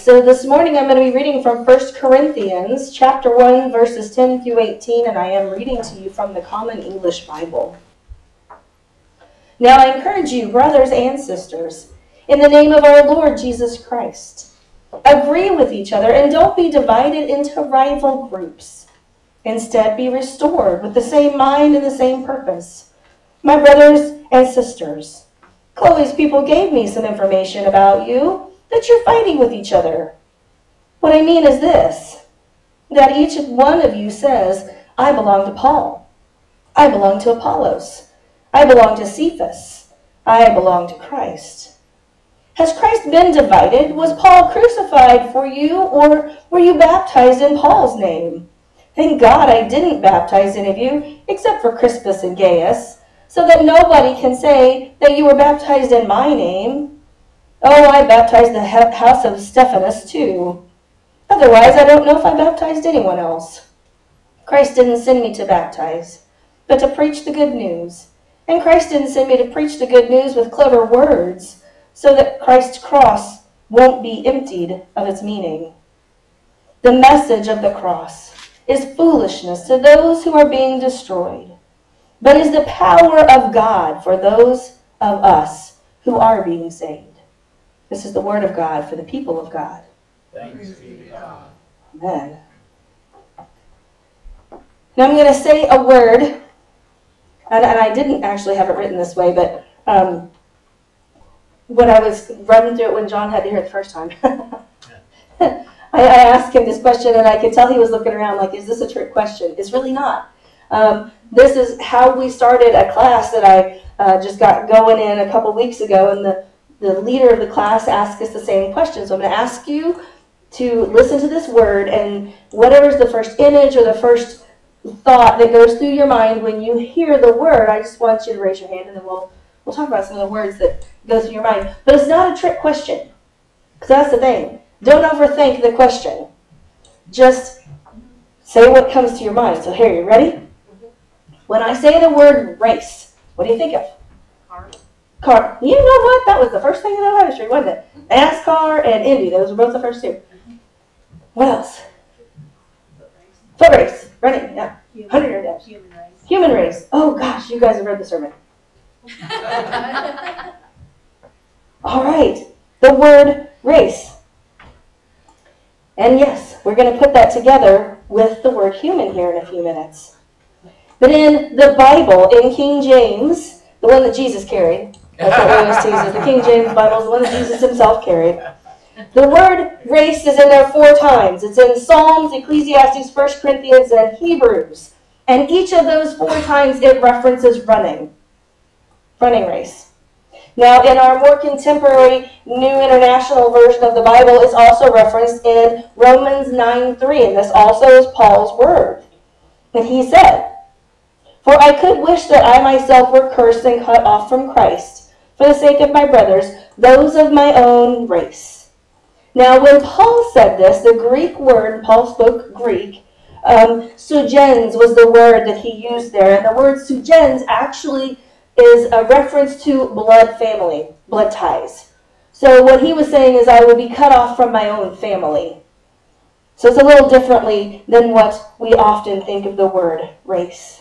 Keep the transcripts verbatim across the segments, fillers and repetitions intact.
so this morning I'm going to be reading from First Corinthians chapter one, verses ten through eighteen, and I am reading to you from the Common English Bible. Now I encourage you, brothers and sisters, in the name of our Lord Jesus Christ, agree with each other and don't be divided into rival groups. Instead, be restored with the same mind and the same purpose. My brothers and sisters, Chloe's people gave me some information about you, that you're fighting with each other. What I mean is this, that each one of you says, I belong to Paul. I belong to Apollos. I belong to Cephas. I belong to Christ. Has Christ been divided? Was Paul crucified for you, or were you baptized in Paul's name? Thank God I didn't baptize any of you, except for Crispus and Gaius, so that nobody can say that you were baptized in my name. Oh, I baptized the house of Stephanas too. Otherwise, I don't know if I baptized anyone else. Christ didn't send me to baptize, but to preach the good news. And Christ didn't send me to preach the good news with clever words, so that Christ's cross won't be emptied of its meaning. The message of the cross is foolishness to those who are being destroyed, but is the power of God for those of us who are being saved. This is the word of God for the people of God. Thanks be to God. Amen. Now I'm going to say a word, and, and I didn't actually have it written this way, but um, when I was running through it when John had to hear it the first time, I, I asked him this question, and I could tell he was looking around like, is this a trick question? It's really not. Um, this is how we started a class that I uh, just got going in a couple weeks ago, and the The leader of the class asked us the same question. So I'm going to ask you to listen to this word, and whatever's the first image or the first thought that goes through your mind when you hear the word, I just want you to raise your hand, and then we'll we'll talk about some of the words that go through your mind. But it's not a trick question, because that's the thing. Don't overthink the question. Just say what comes to your mind. So here, you ready? When I say the word race, what do you think of? Car. You know what? That was the first thing in Ohio Street, wasn't it? NASCAR and Indy. Those were both the first two. What else? Foot race. Running. Yeah. Hundred yard dash. Human race. Human race. Oh gosh, you guys have read the sermon. All right. The word race. And yes, we're going to put that together with the word human here in a few minutes. But in the Bible, in King James, the one that Jesus carried, that's what we always tease it. The King James Bible is the one that Jesus himself carried. The word race is in there four times. It's in Psalms, Ecclesiastes, First Corinthians, and Hebrews. And each of those four times it references running. Running race. Now, in our more contemporary New International Version of the Bible, it's also referenced in Romans nine three. And this also is Paul's word. And he said, "For I could wish that I myself were cursed and cut off from Christ, for the sake of my brothers, those of my own race." Now, when Paul said this, the Greek word, Paul spoke Greek, um, sugens was the word that he used there. And the word sugens actually is a reference to blood family, blood ties. So what he was saying is, I will be cut off from my own family. So it's a little differently than what we often think of the word race.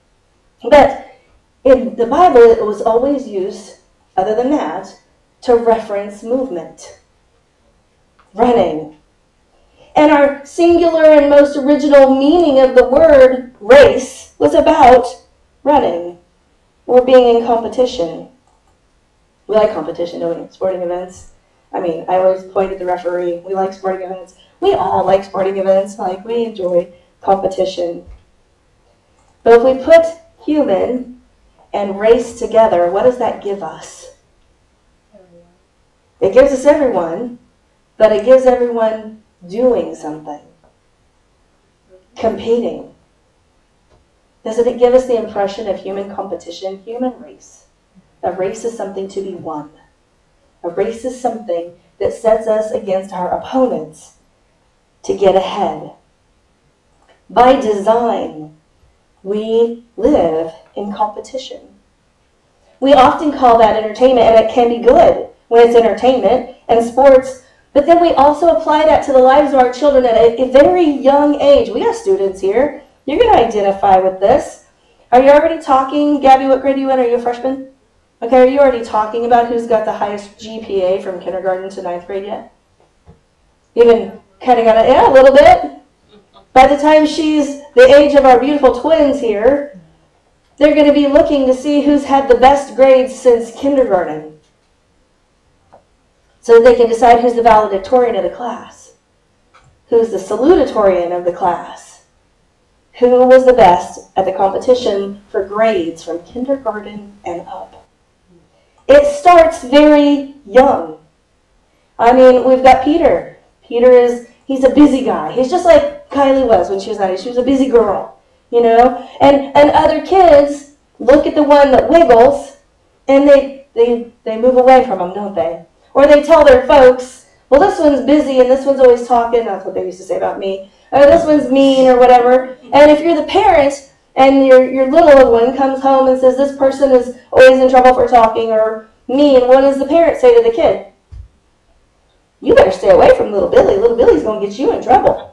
But in the Bible, it was always used, other than that, to reference movement. Running. And our singular and most original meaning of the word race was about running or being in competition. We like competition, don't we? Sporting events. I mean, I always point at the referee. We like sporting events. We all like sporting events. Like, we enjoy competition. But if we put human and race together, what does that give us? Everyone. It gives us everyone, but it gives everyone doing something. Competing. Doesn't it give us the impression of human competition? Human race. A race is something to be won. A race is something that sets us against our opponents to get ahead. By design, we live in competition. We often call that entertainment, and it can be good when it's entertainment and sports, But then we also apply that to the lives of our children at a, a very young age. We have students here. You're going to identify with this. Are you already talking? Gabby, what grade are you in? Are you a freshman? Okay, are you already talking about who's got the highest G P A from kindergarten to ninth grade yet? Even kind of got a, yeah, a little bit. By the time she's the age of our beautiful twins here, they're going to be looking to see who's had the best grades since kindergarten, so that they can decide who's the valedictorian of the class, who's the salutatorian of the class, who was the best at the competition for grades from kindergarten and up. It starts very young. I mean, we've got Peter. Peter is, he's a busy guy. He's just like Kylie was when she was ninety. She was a busy girl, you know? And and other kids look at the one that wiggles, and they, they, they move away from them, don't they? Or they tell their folks, well, this one's busy and this one's always talking. That's what they used to say about me. Or this one's mean or whatever. And if you're the parent and your, your little one comes home and says this person is always in trouble for talking or mean, what does the parent say to the kid? You better stay away from little Billy. Little Billy's going to get you in trouble.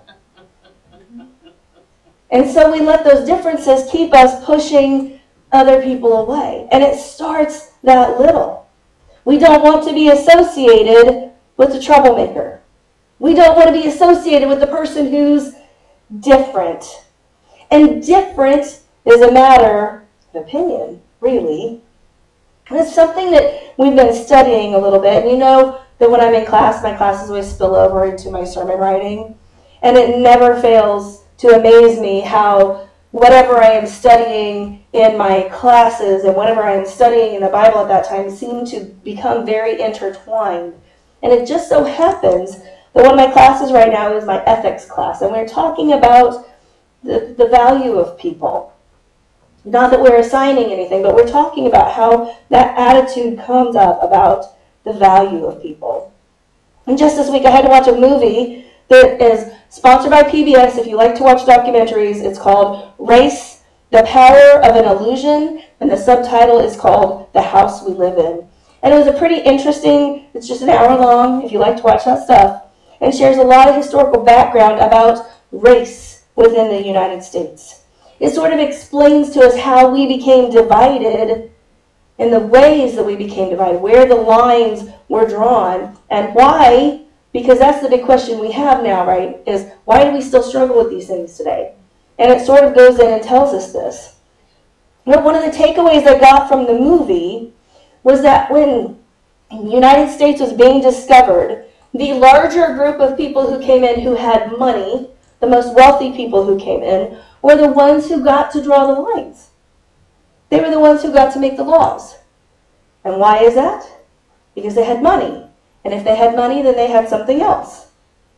And so we let those differences keep us pushing other people away. And it starts that little. We don't want to be associated with the troublemaker. We don't want to be associated with the person who's different. And different is a matter of opinion, really. And it's something that we've been studying a little bit. And you know that when I'm in class, my classes always spill over into my sermon writing. And it never fails to amaze me how whatever I am studying in my classes and whatever I am studying in the Bible at that time seem to become very intertwined. And it just so happens that one of my classes right now is my ethics class. And we're talking about the, the value of people. Not that we're assigning anything, but we're talking about how that attitude comes up about the value of people. And just this week I had to watch a movie that is sponsored by P B S. If you like to watch documentaries, it's called Race, The Power of an Illusion, and the subtitle is called The House We Live In. And it was a pretty interesting, it's just an hour long, if you like to watch that stuff, and shares a lot of historical background about race within the United States. It sort of explains to us how we became divided and the ways that we became divided, where the lines were drawn, and why, because that's the big question we have now, right, is why do we still struggle with these things today? And it sort of goes in and tells us this. But one of the takeaways I got from the movie was that when the United States was being discovered, the larger group of people who came in who had money, the most wealthy people who came in, were the ones who got to draw the lines. They were the ones who got to make the laws. And why is that? Because they had money. And if they had money, then they had something else.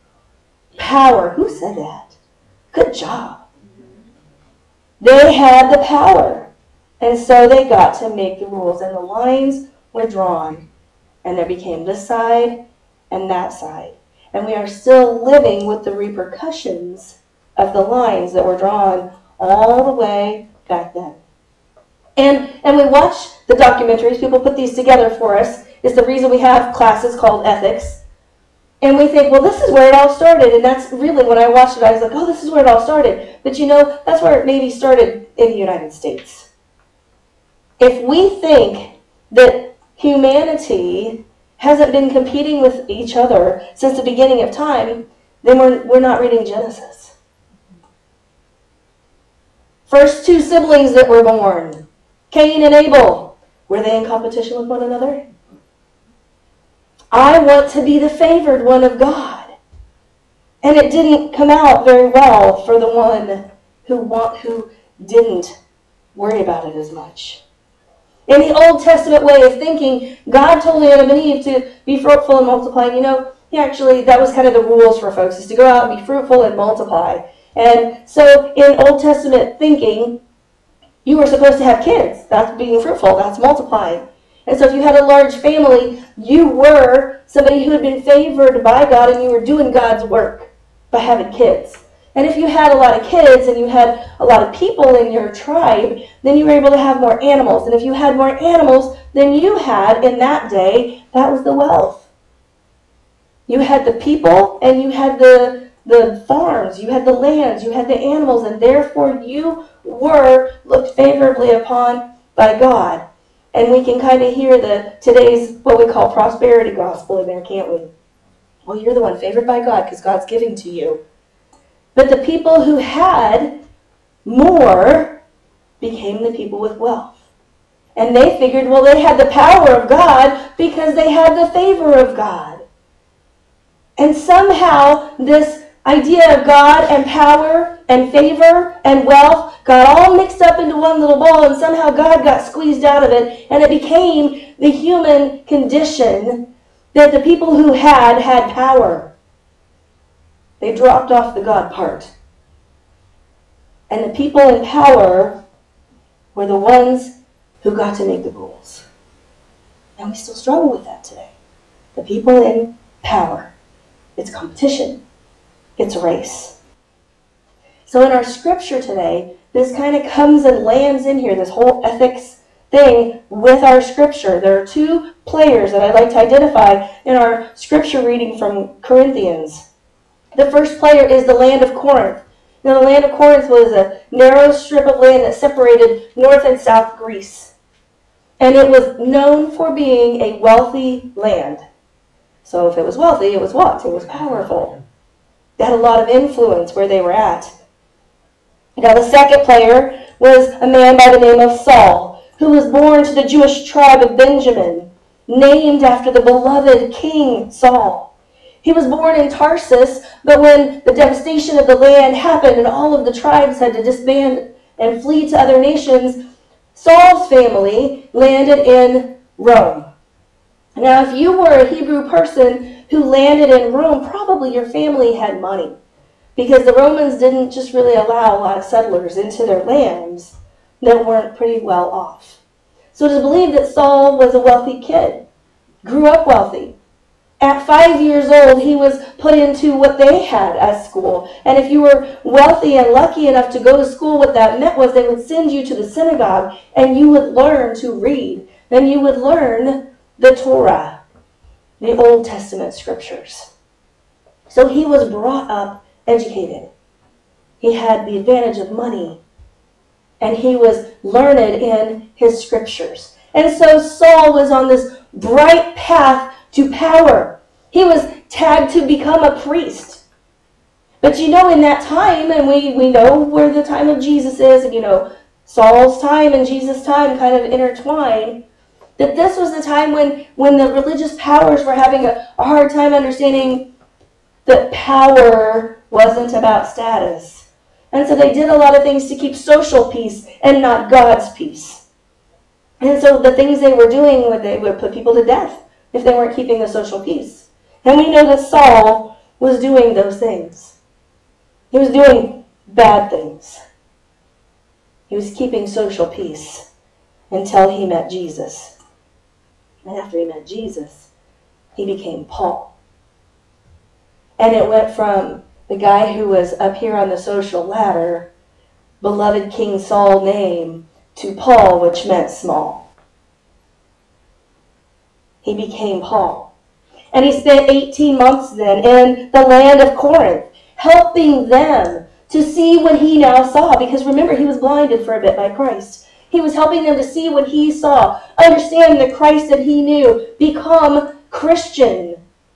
Power. Who said that? Good job. They had the power. And so they got to make the rules. And the lines were drawn. And there became this side and that side. And we are still living with the repercussions of the lines that were drawn all the way back then. And, and we watch the documentaries. People put these together for us. It's the reason we have classes called ethics. And we think, well, this is where it all started. And that's really, when I watched it, I was like, oh, this is where it all started. But you know, that's where it maybe started in the United States. If we think that humanity hasn't been competing with each other since the beginning of time, then we're, we're not reading Genesis. First two siblings that were born, Cain and Abel, were they in competition with one another? I want to be the favored one of God. And it didn't come out very well for the one who, want, who didn't worry about it as much. In the Old Testament way of thinking, God told Adam and Eve to be fruitful and multiply. And you know, he actually, that was kind of the rules for folks, is to go out and be fruitful and multiply. And so in Old Testament thinking, you were supposed to have kids. That's being fruitful. That's multiplying. And so if you had a large family, you were somebody who had been favored by God, and you were doing God's work by having kids. And if you had a lot of kids and you had a lot of people in your tribe, then you were able to have more animals. And if you had more animals than you had in that day, that was the wealth. You had the people, and you had the, the farms, you had the lands, you had the animals, and therefore you were looked favorably upon by God. And we can kind of hear the today's what we call prosperity gospel in there, can't we? Well, you're the one favored by God because God's giving to you. But the people who had more became the people with wealth. And they figured, well, they had the power of God because they had the favor of God. And somehow this idea of God and power and favor and wealth got all mixed up into one little ball, and somehow God got squeezed out of it, and it became the human condition that the people who had had power. They dropped off the God part. And the people in power were the ones who got to make the rules. And we still struggle with that today. The people in power. It's competition. It's a race. So in our scripture today, this kind of comes and lands in here, this whole ethics thing with our scripture. There are two players that I'd like to identify in our scripture reading from Corinthians. The first player is the land of Corinth. Now, the land of Corinth was a narrow strip of land that separated North and South Greece. And it was known for being a wealthy land. So if it was wealthy, it was what? It was powerful. They had a lot of influence where they were at. Now, the second player was a man by the name of Saul, who was born to the Jewish tribe of Benjamin, named after the beloved King Saul. He was born in Tarsus, but when the devastation of the land happened and all of the tribes had to disband and flee to other nations, Saul's family landed in Rome. Now, if you were a Hebrew person who landed in Rome, probably your family had money, because the Romans didn't just really allow a lot of settlers into their lands that weren't pretty well off. So it is believed that Saul was a wealthy kid, grew up wealthy. At five years old, he was put into what they had as school. And if you were wealthy and lucky enough to go to school, what that meant was they would send you to the synagogue and you would learn to read. Then you would learn the Torah, the Old Testament scriptures. So he was brought up educated. He had the advantage of money. And he was learned in his scriptures. And so Saul was on this bright path to power. He was tagged to become a priest. But you know, in that time, and we, we know where the time of Jesus is, and you know, Saul's time and Jesus' time kind of intertwine, that this was the time when, when the religious powers were having a, a hard time understanding that power wasn't about status. And so they did a lot of things to keep social peace and not God's peace. And so the things they were doing, would they would put people to death if they weren't keeping the social peace. And we know that Saul was doing those things. He was doing bad things. He was keeping social peace until he met Jesus. And after he met Jesus, he became Paul. And it went from the guy who was up here on the social ladder, beloved King Saul name, to Paul, which meant small. He became Paul. And he spent eighteen months then in the land of Corinth, helping them to see what he now saw. Because remember, he was blinded for a bit by Christ. He was helping them to see what he saw, understand the Christ that he knew, become Christian.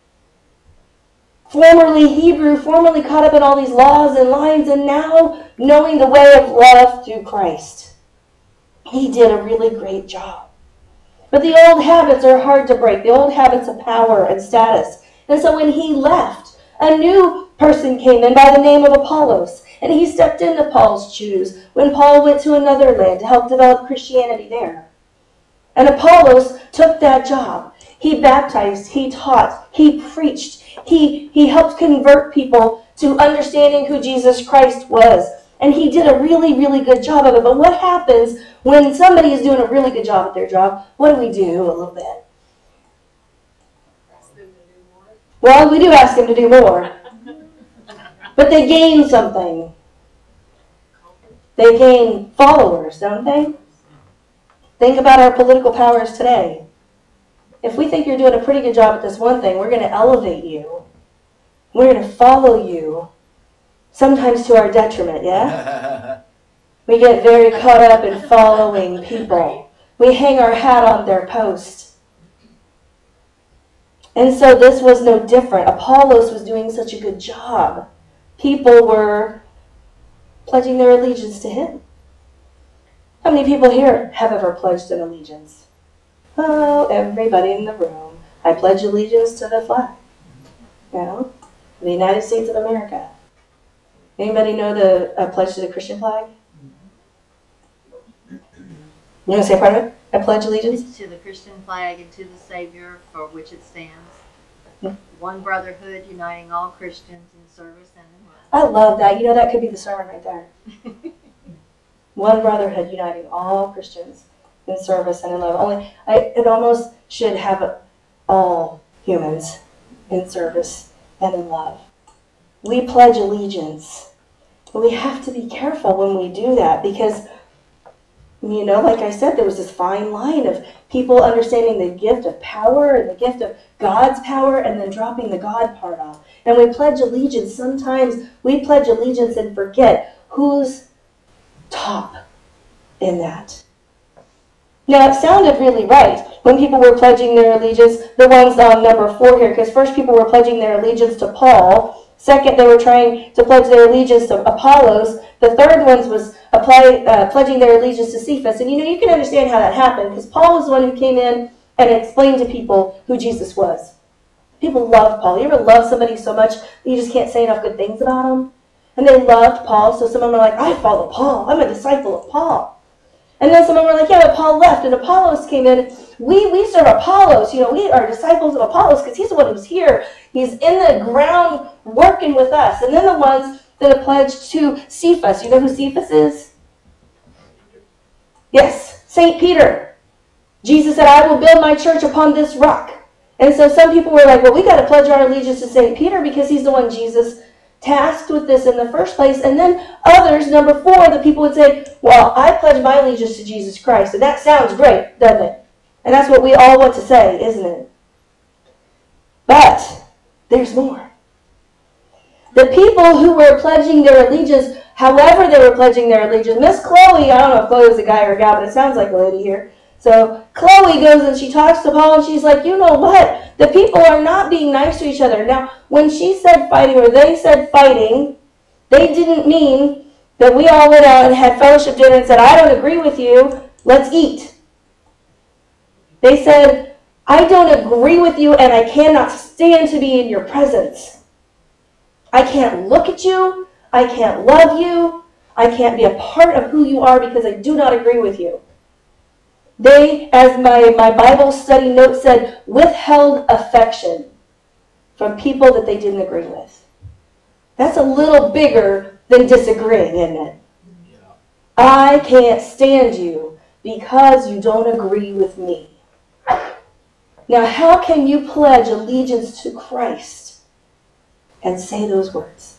Formerly Hebrew, formerly caught up in all these laws and lines, and now knowing the way of love through Christ. He did a really great job. But the old habits are hard to break, the old habits of power and status. And so when he left, a new person came in by the name of Apollos, and he stepped into Paul's shoes when Paul went to another land to help develop Christianity there. And Apollos took that job. He baptized, he taught, he preached, he, he helped convert people to understanding who Jesus Christ was. And he did a really, really good job of it. But what happens when somebody is doing a really good job at their job? What do we do a little bit? Ask them to do more. Well, we do ask them to do more. But they gain something. They gain followers, don't they? Think about our political powers today. If we think you're doing a pretty good job at this one thing, we're going to elevate you We're going to follow you, sometimes to our detriment, yeah? We get very caught up in following people. We hang our hat on their post. And so this was no different. Apollos was doing such a good job. People were pledging their allegiance to him. How many people here have ever pledged an allegiance? Oh, everybody in the room. I pledge allegiance to the flag. You know, the United States of America. Anybody know the uh, pledge to the Christian flag? You want to say part of it? I pledge allegiance? To the Christian flag and to the Savior for which it stands. Yeah. One brotherhood uniting all Christians in service and in love. I love that. You know, that could be the sermon right there. One brotherhood uniting all Christians in service and in love. Only, I, it almost should have all humans in service and in love. We pledge allegiance. But we have to be careful when we do that because, you know, like I said, there was this fine line of people understanding the gift of power and the gift of God's power and then dropping the God part off. And we pledge allegiance. Sometimes we pledge allegiance and forget who's top in that. Now, it sounded really right when people were pledging their allegiance, the ones on number four here, because first people were pledging their allegiance to Paul. Second, they were trying to pledge their allegiance to Apollos. The third ones was apply, uh, pledging their allegiance to Cephas. And you know, you can understand how that happened, because Paul was the one who came in and explained to people who Jesus was. People love Paul. You ever love somebody so much that you just can't say enough good things about them? And they loved Paul, so some of them were like, I follow Paul. I'm a disciple of Paul. And then some of them were like, yeah, but Paul left, and Apollos came in. We we serve Apollos. You know, we are disciples of Apollos because he's the one who's here. He's in the ground working with us. And then the ones that are pledged to Cephas. You know who Cephas is? Yes, Saint Peter. Jesus said, I will build my church upon this rock. And so some people were like, well, we got to pledge our allegiance to Saint Peter because he's the one Jesus tasked with this in the first place. And then others, number four, the people would say, well, I pledge my allegiance to Jesus Christ. And that sounds great, doesn't it? And that's what we all want to say, isn't it? But there's more. The people who were pledging their allegiance, however they were pledging their allegiance, Miss Chloe, I don't know if Chloe was a guy or a gal, but it sounds like a lady here. So Chloe goes and she talks to Paul and she's like, you know what? The people are not being nice to each other. Now, when she said fighting or they said fighting, they didn't mean that we all went out and had fellowship dinner and said, I don't agree with you, let's eat. They said, I don't agree with you and I cannot stand to be in your presence. I can't look at you. I can't love you. I can't be a part of who you are because I do not agree with you. They, as my, my Bible study note said, withheld affection from people that they didn't agree with. That's a little bigger than disagreeing, isn't it? Yeah. I can't stand you because you don't agree with me. Now, how can you pledge allegiance to Christ and say those words?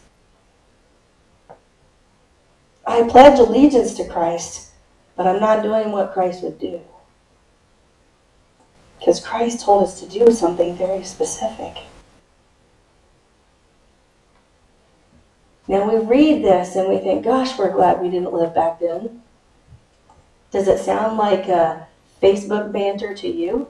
I pledge allegiance to Christ, but I'm not doing what Christ would do. Because Christ told us to do something very specific. Now we read this and we think, gosh, we're glad we didn't live back then. Does it sound like a Facebook banter to you?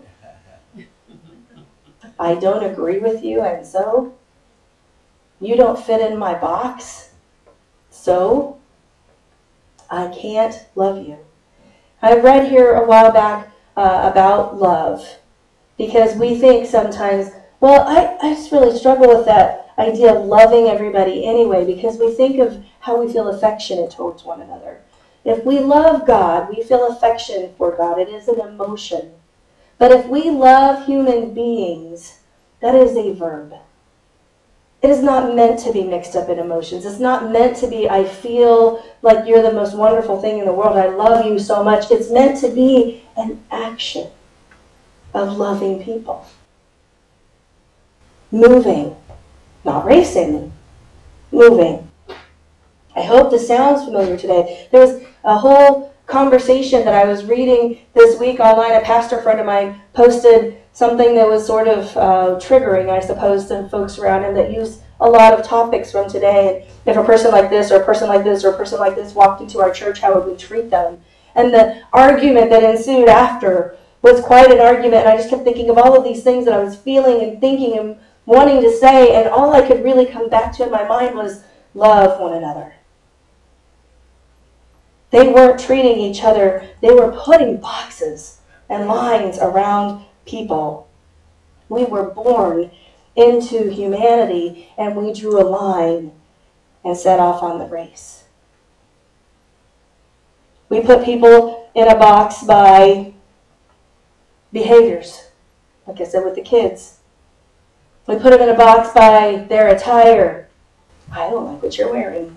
I don't agree with you, and so? You don't fit in my box, so? I can't love you. I read here a while back uh, about love. Because we think sometimes, well, I, I just really struggle with that idea of loving everybody anyway, because we think of how we feel affectionate towards one another. If we love God, we feel affection for God. It is an emotion. But if we love human beings, that is a verb. It is not meant to be mixed up in emotions. It's not meant to be, I feel like you're the most wonderful thing in the world. I love you so much. It's meant to be an action of loving people. Moving, not racing, moving. I hope this sounds familiar today. There was a whole conversation that I was reading this week online. A pastor friend of mine posted something that was sort of uh, triggering, I suppose, to folks around him that used a lot of topics from today. And if a person like this or a person like this or a person like this walked into our church, how would we treat them? And the argument that ensued after was quite an argument. And I just kept thinking of all of these things that I was feeling and thinking and wanting to say. And all I could really come back to in my mind was love one another. They weren't treating each other. They were putting boxes and lines around people. We were born into humanity, and we drew a line and set off on the race. We put people in a box by behaviors, like I said with the kids. We put them in a box by their attire. I don't like what you're wearing.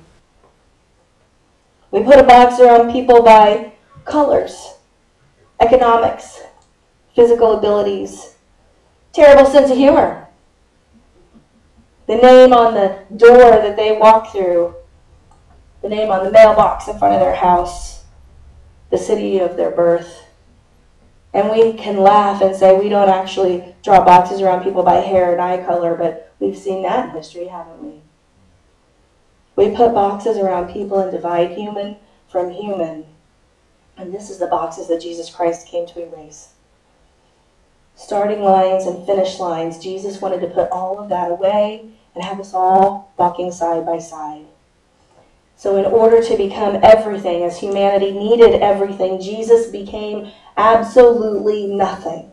We put a box around people by colors, economics, physical abilities, terrible sense of humor, the name on the door that they walk through, the name on the mailbox in front of their house, the city of their birth. And we can laugh and say we don't actually draw boxes around people by hair and eye color, but we've seen that in history, haven't we? We put boxes around people and divide human from human. And this is the boxes that Jesus Christ came to erase. Starting lines and finish lines. Jesus wanted to put all of that away and have us all walking side by side. So in order to become everything, as humanity needed everything, Jesus became absolutely nothing.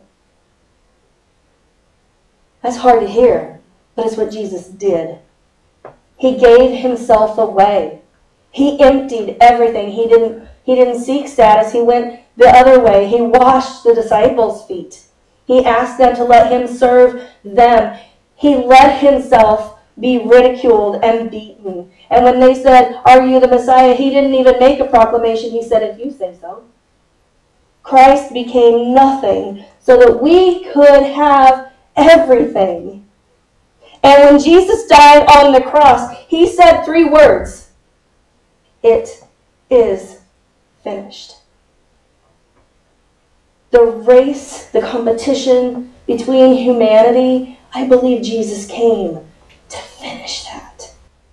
That's hard to hear, but it's what Jesus did. He gave himself away. He emptied everything. He didn't, he didn't seek status. He went the other way. He washed the disciples' feet. He asked them to let him serve them. He let himself be ridiculed and beaten. And when they said, "Are you the Messiah?" he didn't even make a proclamation. He said, "If you say so." Christ became nothing so that we could have everything. And when Jesus died on the cross, he said three words. It is finished. The race, the competition between humanity, I believe Jesus came to finish that.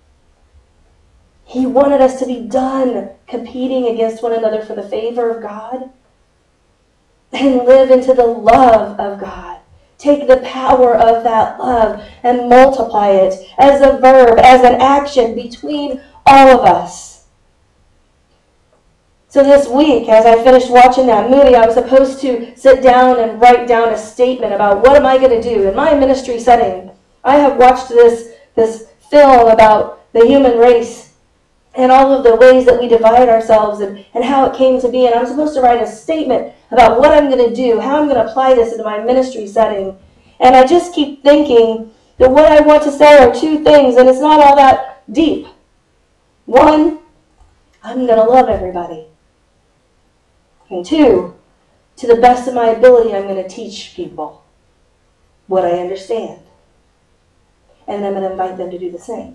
He wanted us to be done competing against one another for the favor of God and live into the love of God. Take the power of that love and multiply it as a verb, as an action between all of us. So this week, as I finished watching that movie, I was supposed to sit down and write down a statement about what am I going to do in my ministry setting. I have watched this, this film about the human race and all of the ways that we divide ourselves and, and how it came to be. And I'm supposed to write a statement about what I'm going to do, how I'm going to apply this into my ministry setting. And I just keep thinking that what I want to say are two things, and it's not all that deep. One, I'm going to love everybody. And two, to the best of my ability, I'm going to teach people what I understand. And I'm going to invite them to do the same.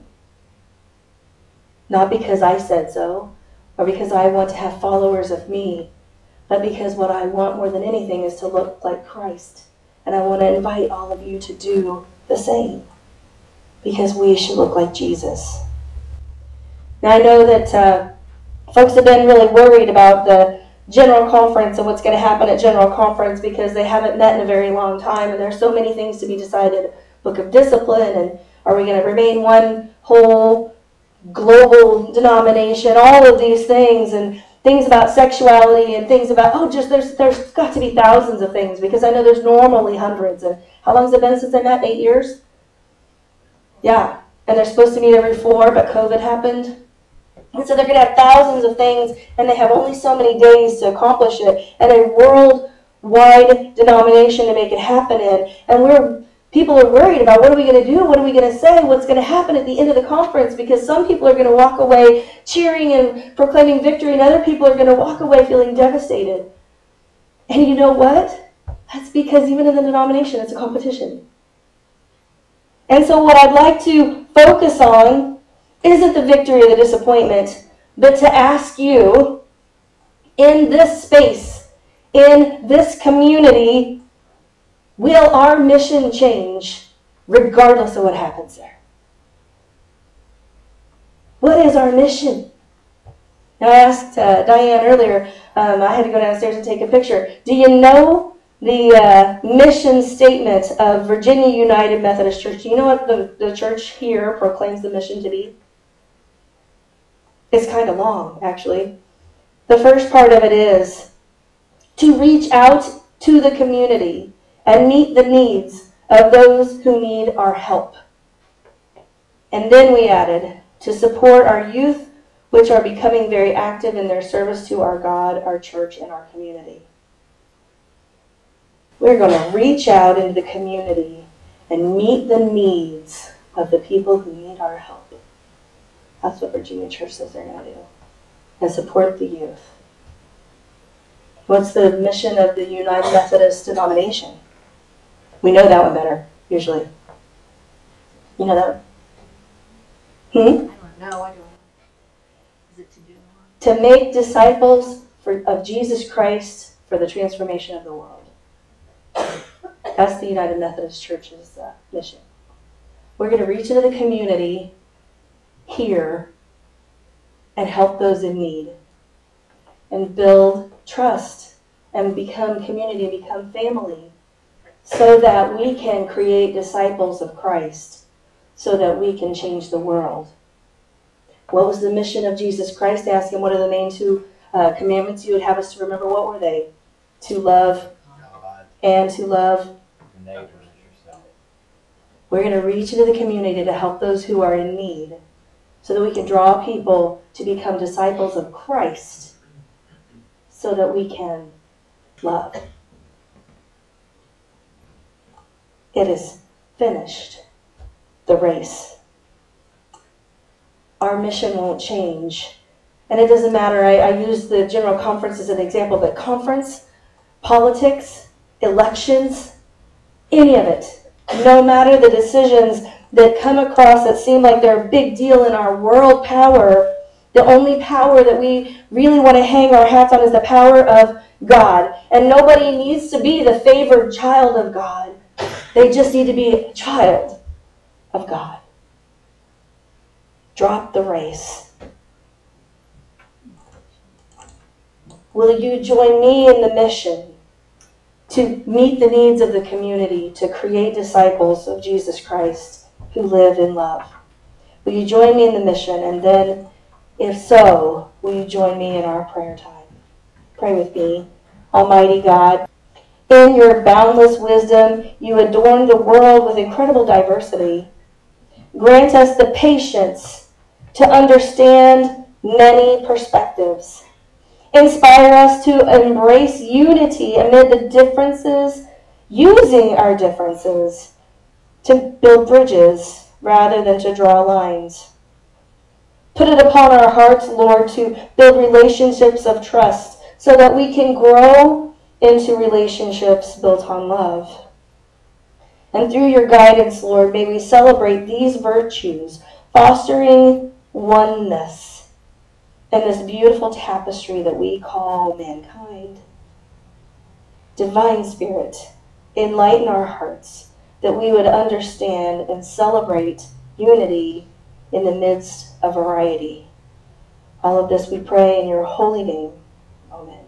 Not because I said so, or because I want to have followers of me, but because what I want more than anything is to look like Christ. And I want to invite all of you to do the same, because we should look like Jesus. Now I know that uh, folks have been really worried about the General Conference and what's going to happen at General Conference because they haven't met in a very long time, and there's so many things to be decided. Book of Discipline, and are we going to remain one whole global denomination, all of these things, and things about sexuality, and things about, oh, just there's there's got to be thousands of things, because I know there's normally hundreds. And how long has it been since I met? Eight years? Yeah. And they're supposed to meet every four, but COVID happened. And so they're going to have thousands of things, and they have only so many days to accomplish it, and a worldwide denomination to make it happen in. And we're people are worried about what are we going to do, what are we going to say, what's going to happen at the end of the conference, because some people are going to walk away cheering and proclaiming victory, and other people are going to walk away feeling devastated. And you know what? That's because even in the denomination, it's a competition. And so what I'd like to focus on isn't the victory or the disappointment, but to ask you, in this space, in this community, will our mission change regardless of what happens there? What is our mission? Now, I asked uh, Diane earlier, um, I had to go downstairs and take a picture. Do you know the uh, mission statement of Virginia United Methodist Church? Do you know what the, the church here proclaims the mission to be? It's kind of long, actually. The first part of it is to reach out to the community and meet the needs of those who need our help. And then we added, to support our youth, which are becoming very active in their service to our God, our church, and our community. We're going to reach out into the community and meet the needs of the people who need our help. That's what Virginia Church says they're going to do. And support the youth. What's the mission of the United Methodist denomination? We know that one better, usually. You know that one? Hmm? I don't know. I don't know. Is it to do what? To make disciples for, of Jesus Christ for the transformation of the world. That's the United Methodist Church's uh, mission. We're going to reach into the community here and help those in need and build trust and become community and become family so that we can create disciples of Christ, so that we can change the world. What was the mission of Jesus Christ? Ask him what are the main two uh, commandments you would have us to remember. What were they? To love God, and to love. your neighbor as yourself. We're going to reach into the community to help those who are in need so that we can draw people to become disciples of Christ so that we can love. It is finished. The race. Our mission won't change. And it doesn't matter, I, I use the General Conference as an example, but conference, politics, elections, any of it, no matter the decisions that come across that seem like they're a big deal in our world power, the only power that we really want to hang our hats on is the power of God. And nobody needs to be the favored child of God. They just need to be a child of God. Drop the race. Will you join me in the mission to meet the needs of the community, to create disciples of Jesus Christ who live in love? Will you join me in the mission? And then, if so, will you join me in our prayer time? Pray with me. Almighty God, in your boundless wisdom, you adorn the world with incredible diversity. Grant us the patience to understand many perspectives. Inspire us to embrace unity amid the differences, using our differences to build bridges rather than to draw lines. Put it upon our hearts, Lord, to build relationships of trust so that we can grow into relationships built on love. And through your guidance, Lord, may we celebrate these virtues, fostering oneness in this beautiful tapestry that we call mankind. Divine Spirit, enlighten our hearts that we would understand and celebrate unity in the midst of variety. All of this we pray in your holy name. Amen.